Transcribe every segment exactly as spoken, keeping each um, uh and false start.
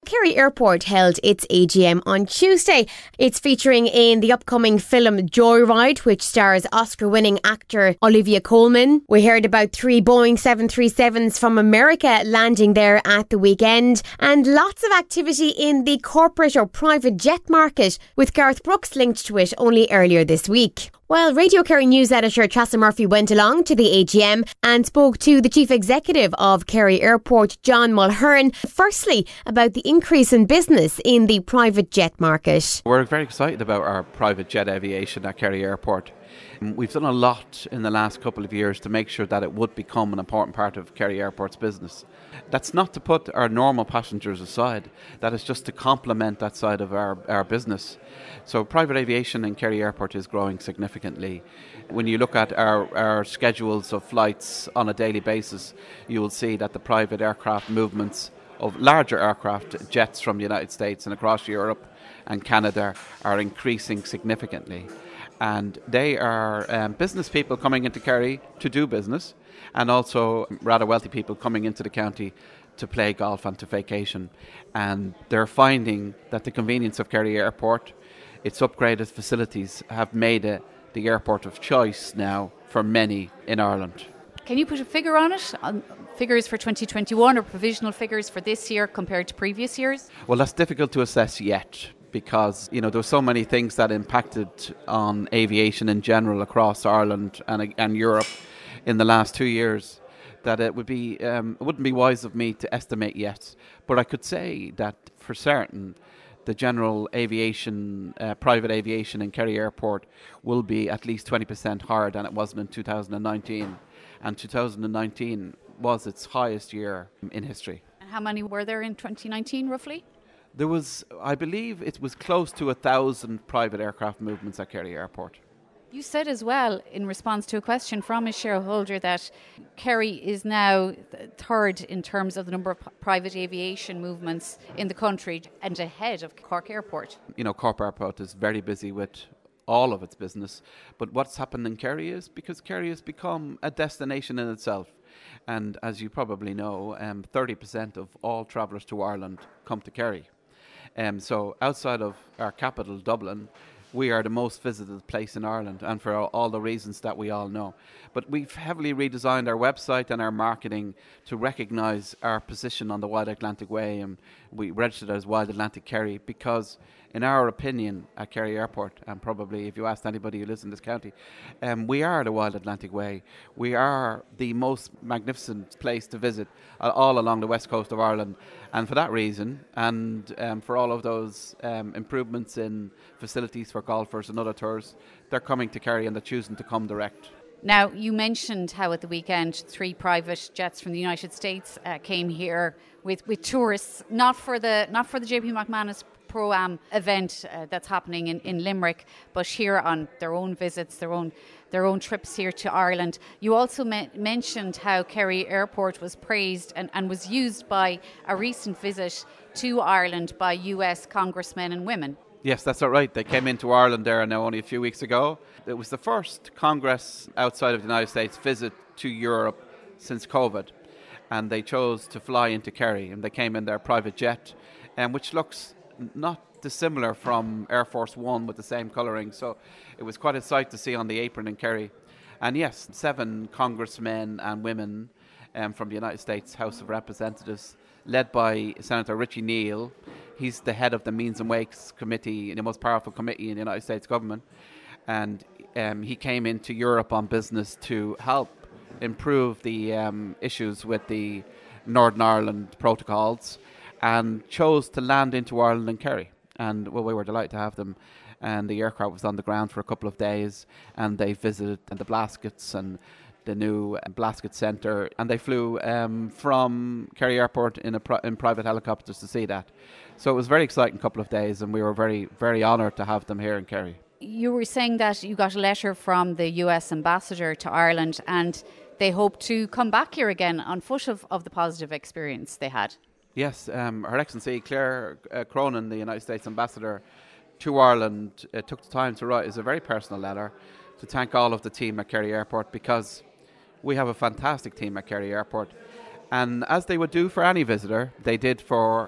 Kerry Airport held its A G M on Tuesday. It's featuring in the upcoming film Joyride, which stars Oscar-winning actor Olivia Colman. We heard about three Boeing seven thirty-sevens from America landing there at the weekend, and lots of activity in the corporate or private jet market, with Garth Brooks linked to it only earlier this week. Well, Radio Kerry news editor Tressa Murphy went along to the A G M and spoke to the chief executive of Kerry Airport, John Mulhern, firstly about the increase in business in the private jet market. We're very excited about our private jet aviation at Kerry Airport. We've done a lot in the last couple of years to make sure that it would become an important part of Kerry Airport's business. That's not to put our normal passengers aside. That is just to complement that side of our, our business. So private aviation in Kerry Airport is growing significantly. When you look at our, our schedules of flights on a daily basis, you will see that the private aircraft movements of larger aircraft, jets from the United States and across Europe and Canada, are increasing significantly. And they are um, business people coming into Kerry to do business, and also rather wealthy people coming into the county to play golf and to vacation. And they're finding that the convenience of Kerry Airport, its upgraded facilities, have made it the airport of choice now for many in Ireland. Can you put a figure on it? On figures for twenty twenty-one or provisional figures for this year compared to previous years? Well, that's difficult to assess yet, because, you know, there were so many things that impacted on aviation in general across Ireland and and Europe in the last two years that it would be um, it wouldn't be wise of me to estimate yet. But I could say that for certain, the general aviation, uh, private aviation in Kerry Airport will be at least twenty percent higher than it was in two thousand nineteen. And two thousand nineteen was its highest year in history. And how many were there in twenty nineteen, roughly? There was, I believe, it was close to a thousand private aircraft movements at Kerry Airport. You said as well, in response to a question from a shareholder, that Kerry is now third in terms of the number of private aviation movements in the country and ahead of Cork Airport. You know, Cork Airport is very busy with all of its business, but what's happened in Kerry is because Kerry has become a destination in itself. And as you probably know, um, thirty percent of all travellers to Ireland come to Kerry. Um, so outside of our capital, Dublin, we are the most visited place in Ireland, and for all the reasons that we all know. But we've heavily redesigned our website and our marketing to recognise our position on the Wild Atlantic Way, and we registered as Wild Atlantic Kerry because, in our opinion, at Kerry Airport, and probably if you asked anybody who lives in this county, um, we are the Wild Atlantic Way. We are the most magnificent place to visit uh, all along the west coast of Ireland. And for that reason, and um, for all of those um, improvements in facilities for golfers and other tours, they're coming to Kerry and they're choosing to come direct. Now, you mentioned how at the weekend three private jets from the United States uh, came here with, with tourists, not for the not for the J P McManus Pro-Am event uh, that's happening in, in Limerick, but here on their own visits, their own their own trips here to Ireland. You also me- mentioned how Kerry Airport was praised and, and was used by a recent visit to Ireland by U S congressmen and women. Yes, that's all right. They came into Ireland there now only a few weeks ago. It was the first Congress outside of the United States visit to Europe since COVID, and they chose to fly into Kerry, and they came in their private jet, um, which looks not dissimilar from Air Force One with the same colouring. So it was quite a sight to see on the apron in Kerry. And yes, seven congressmen and women um, from the United States House of Representatives, led by Senator Richie Neal. He's the head of the Means and Wakes Committee, the most powerful committee in the United States government. And um, he came into Europe on business to help improve the um, issues with the Northern Ireland protocols, and chose to land into Ireland and Kerry. And well, we were delighted to have them. And the aircraft was on the ground for a couple of days, and they visited the Blaskets and the new Blasket Centre, and they flew um, from Kerry Airport in a pri- in private helicopters to see that. So it was a very exciting couple of days, and we were very, very honoured to have them here in Kerry. You were saying that you got a letter from the U S ambassador to Ireland, and they hope to come back here again on foot of, of the positive experience they had. Yes, um, Her Excellency Claire uh, Cronin, the United States ambassador to Ireland, uh, took the time to write is a very personal letter to thank all of the team at Kerry Airport, because we have a fantastic team at Kerry Airport. And as they would do for any visitor, they did for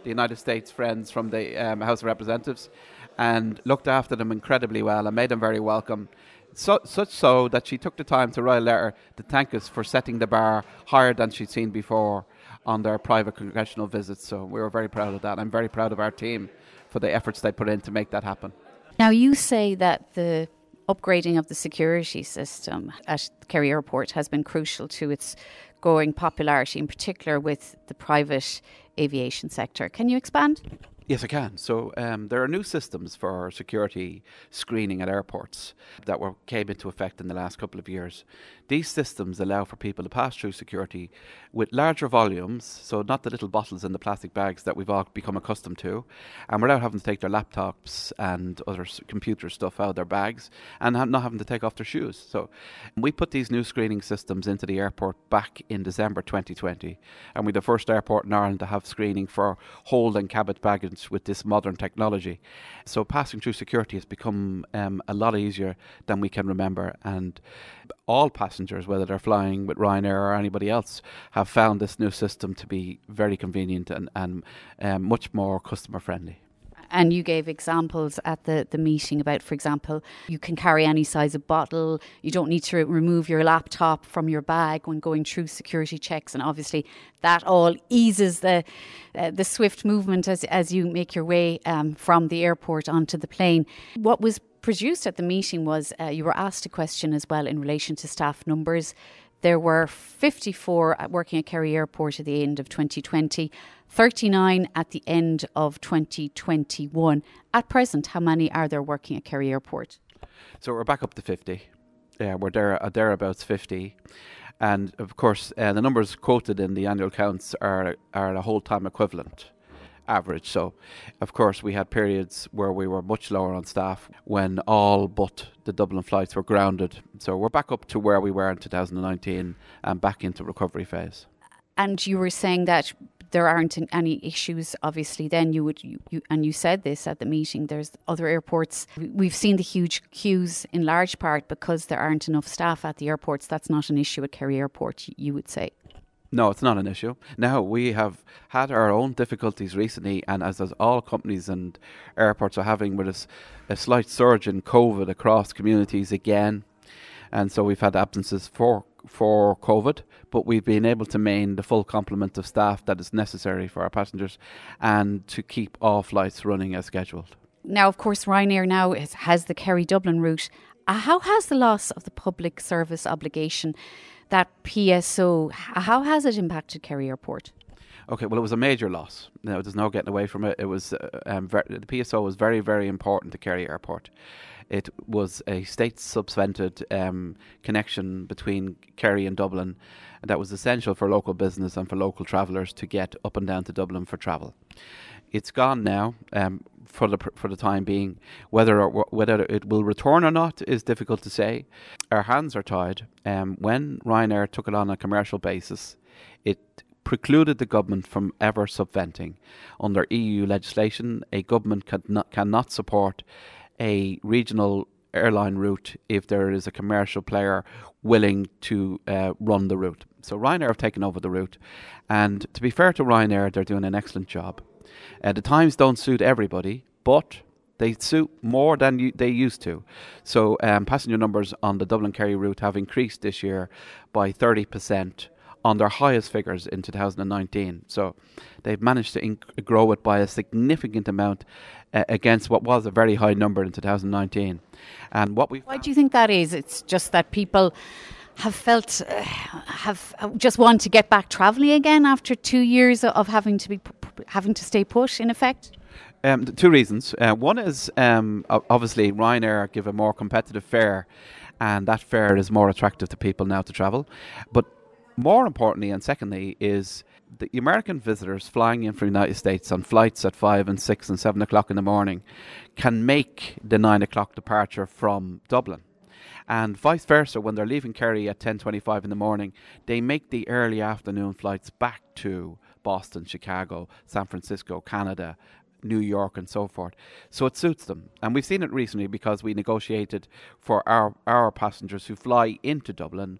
the United States friends from the um, House of Representatives, and looked after them incredibly well and made them very welcome. So, such so that she took the time to write a letter to thank us for setting the bar higher than she'd seen before on their private congressional visits. So we were very proud of that. I'm very proud of our team for the efforts they put in to make that happen. Now, you say that the upgrading of the security system at Kerry Airport has been crucial to its growing popularity, in particular with the private aviation sector. Can you expand? Yes, I can. So um, there are new systems for security screening at airports that were came into effect in the last couple of years. These systems allow for people to pass through security with larger volumes, so not the little bottles in the plastic bags that we've all become accustomed to, and without having to take their laptops and other computer stuff out of their bags, and not having to take off their shoes. So we put these new screening systems into the airport back in December twenty twenty, and we're the first airport in Ireland to have screening for hold and cabinet baggage with this modern technology. So passing through security has become um, a lot easier than we can remember, and all passengers, whether they're flying with Ryanair or anybody else, have found this new system to be very convenient and, and um, much more customer friendly. And you gave examples at the, the meeting about, for example, you can carry any size of bottle. You don't need to remove your laptop from your bag when going through security checks. And obviously that all eases the uh, the swift movement as, as you make your way um, from the airport onto the plane. What was produced at the meeting was uh, you were asked a question as well in relation to staff numbers. There were fifty-four working at Kerry Airport at the end of twenty twenty, thirty-nine at the end of twenty twenty-one. At present, how many are there working at Kerry Airport? So we're back up to fifty. Yeah, we're there, uh, thereabouts fifty. And of course, uh, the numbers quoted in the annual accounts are, are a whole time equivalent average. So, of course, we had periods where we were much lower on staff when all but the Dublin flights were grounded. So we're back up to where we were in two thousand nineteen and back into recovery phase. And you were saying that there aren't any issues, obviously, then you would, you, you, and you said this at the meeting, there's other airports. We've seen the huge queues in large part because there aren't enough staff at the airports. That's not an issue at Kerry Airport, you would say. No, it's not an issue. Now, we have had our own difficulties recently, and as, as all companies and airports are having with us, a slight surge in COVID across communities again. And so we've had absences for for COVID, but we've been able to maintain the full complement of staff that is necessary for our passengers and to keep all flights running as scheduled. Now, of course, Ryanair now is, has the Kerry-Dublin route. Uh, how has the loss of the public service obligation, that P S O, how has it impacted Kerry Airport? Okay, well, it was a major loss. No, there's no getting away from it. It was uh, um, ver- the P S O was very, very important to Kerry Airport. It was a state-subvented um, connection between Kerry and Dublin that was essential for local business and for local travellers to get up and down to Dublin for travel. It's gone now um, for the for the time being. Whether or, whether it will return or not is difficult to say. Our hands are tied. Um, when Ryanair took it on a commercial basis, it precluded the government from ever subventing. Under E U legislation, a government cannot, cannot support a regional airline route if there is a commercial player willing to uh, run the route. So Ryanair have taken over the route, and to be fair to Ryanair, they're doing an excellent job. Uh, the times don't suit everybody, but they suit more than you, they used to. So um, passenger numbers on the Dublin-Kerry route have increased this year by thirty percent on their highest figures in two thousand nineteen. So they've managed to inc- grow it by a significant amount uh, against what was a very high number in two thousand nineteen. And what we Why do you think that is? It's just that people have felt, uh, have uh, just want to get back travelling again after two years of having to be having to stay put, in effect? Um, two reasons. Uh, one is um, obviously Ryanair give a more competitive fare, and that fare is more attractive to people now to travel. But more importantly, and secondly, is the American visitors flying in from the United States on flights at five and six and seven o'clock in the morning can make the nine o'clock departure from Dublin. And vice versa, when they're leaving Kerry at ten twenty-five in the morning, they make the early afternoon flights back to Boston, Chicago, San Francisco, Canada, New York and so forth. So it suits them. And we've seen it recently because we negotiated for our, our passengers who fly into Dublin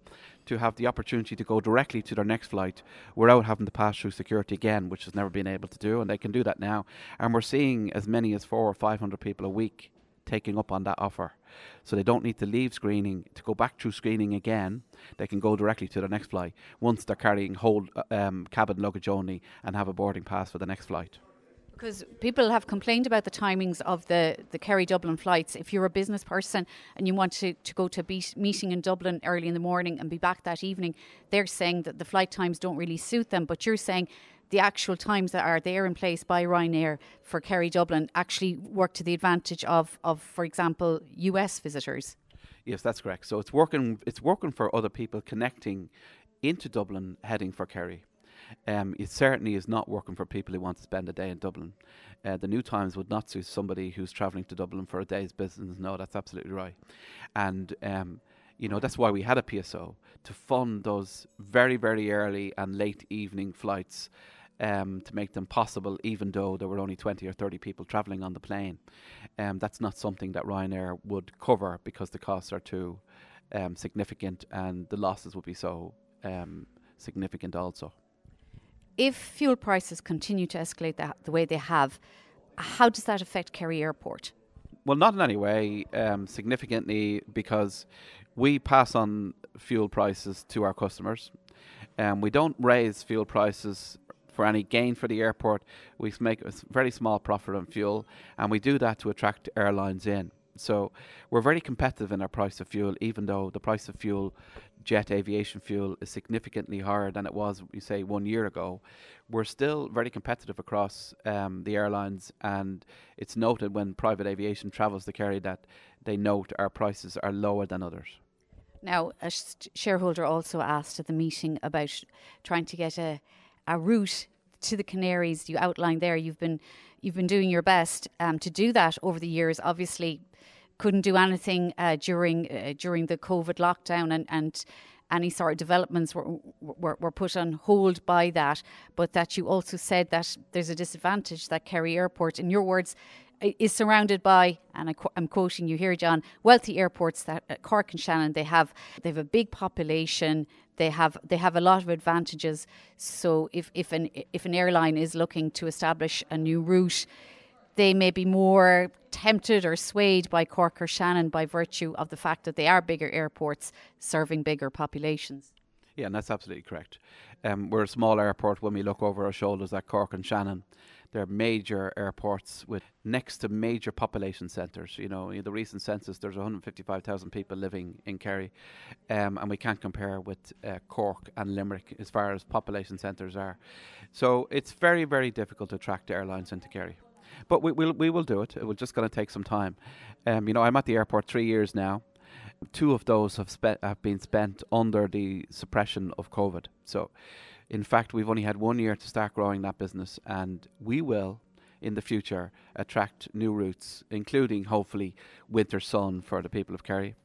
to have the opportunity to go directly to their next flight without having to pass through security again, which has never been able to do, and they can do that now. And we're seeing as many as four or five hundred people a week taking up on that offer. So they don't need to leave screening to go back through screening again. They can go directly to their next flight once they're carrying whole um, cabin luggage only and have a boarding pass for the next flight. Because people have complained about the timings of the, the Kerry-Dublin flights. If you're a business person and you want to, to go to a be- meeting in Dublin early in the morning and be back that evening, they're saying that the flight times don't really suit them. But you're saying the actual times that are there in place by Ryanair for Kerry-Dublin actually work to the advantage of, of, for example, U S visitors. Yes, that's correct. So it's working, it's working for other people connecting into Dublin heading for Kerry. Um, it certainly is not working for people who want to spend a day in Dublin. Uh, the new times would not suit somebody who's travelling to Dublin for a day's business. No, that's absolutely right. And, um, you know, that's why we had a P S O, to fund those very, very early and late evening flights um, to make them possible, even though there were only twenty or thirty people travelling on the plane. Um, that's not something that Ryanair would cover because the costs are too um, significant and the losses would be so um, significant also. If fuel prices continue to escalate the, the way they have, how does that affect Kerry Airport? Well, not in any way um, significantly, because we pass on fuel prices to our customers. Um, we don't raise fuel prices for any gain for the airport. We make a very small profit on fuel, and we do that to attract airlines in. So we're very competitive in our price of fuel, even though the price of fuel, jet aviation fuel, is significantly higher than it was, you say, one year ago. We're still very competitive across um, the airlines, and it's noted when private aviation travels to Kerry that they note our prices are lower than others. Now, a sh- shareholder also asked at the meeting about trying to get a, a route to the Canaries. You outlined there you've been you've been doing your best um, to do that over the years. Obviously, couldn't do anything uh, during uh, during the COVID lockdown, and, and any sort of developments were, were were put on hold by that. But that you also said that there's a disadvantage that Kerry Airport, in your words, is surrounded by, and I, I'm quoting you here, John, wealthy airports that uh, Cork and Shannon. They have they have a big population. They have they have a lot of advantages. So if if an if an airline is looking to establish a new route, they may be more tempted or swayed by Cork or Shannon by virtue of the fact that they are bigger airports serving bigger populations. Yeah, and that's absolutely correct. Um, we're a small airport when we look over our shoulders at Cork and Shannon. They're major airports with next to major population centres. You know, in the recent census, there's one hundred fifty-five thousand people living in Kerry, um, and we can't compare with uh, Cork and Limerick as far as population centres are. So it's very, very difficult to attract airlines into Kerry. But we will we will do it. It will just going to take some time. Um, you know, I'm at the airport three years now. Two of those have spent have been spent under the suppression of COVID. So, in fact, we've only had one year to start growing that business, and we will, in the future, attract new routes, including hopefully winter sun for the people of Kerry.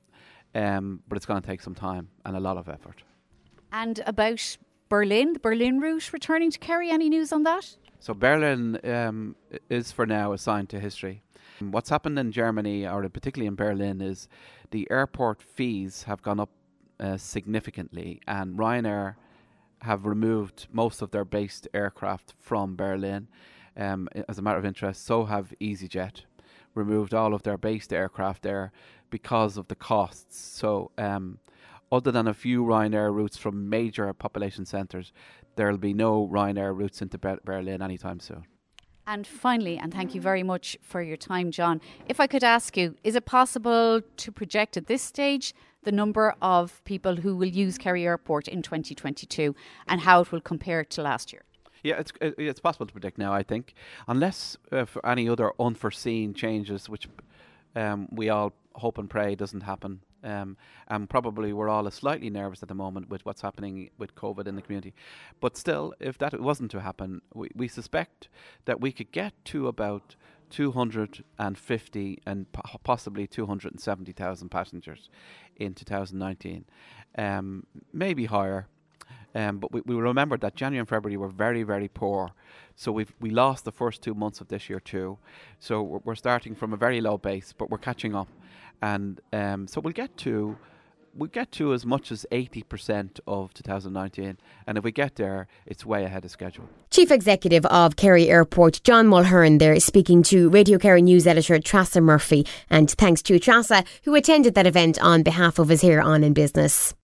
Um, but it's going to take some time and a lot of effort. And about Berlin, the Berlin route returning to Kerry. Any news on that? So Berlin um, is for now assigned to history. What's happened in Germany, or particularly in Berlin, is the airport fees have gone up uh, significantly, and Ryanair have removed most of their based aircraft from Berlin. Um, as a matter of interest, so have EasyJet removed all of their based aircraft there because of the costs. So um, other than a few Ryanair routes from major population centres, there will be no Ryanair routes into Ber- Berlin anytime soon. And finally, and thank you very much for your time, John, if I could ask you, is it possible to project at this stage the number of people who will use Kerry Airport in twenty twenty-two and how it will compare to last year? Yeah, it's it's possible to predict now, I think, unless uh, for any other unforeseen changes, which um, we all hope and pray doesn't happen. Um, and probably we're all slightly nervous at the moment with what's happening with COVID in the community. But still, if that wasn't to happen, we, we suspect that we could get to about two hundred fifty and po- possibly two hundred seventy thousand passengers in two thousand nineteen. Um, maybe higher. Um, but we, we remember that January and February were very, very poor. So we've we lost the first two months of this year too. So we're, we're starting from a very low base, but we're catching up. And um, so we'll get to we get to as much as eighty percent of two thousand nineteen, and if we get there, it's way ahead of schedule. Chief Executive of Kerry Airport, John Mulhern there, speaking to Radio Kerry News Editor Trassa Murphy. And thanks to Trassa, who attended that event on behalf of us here on In Business.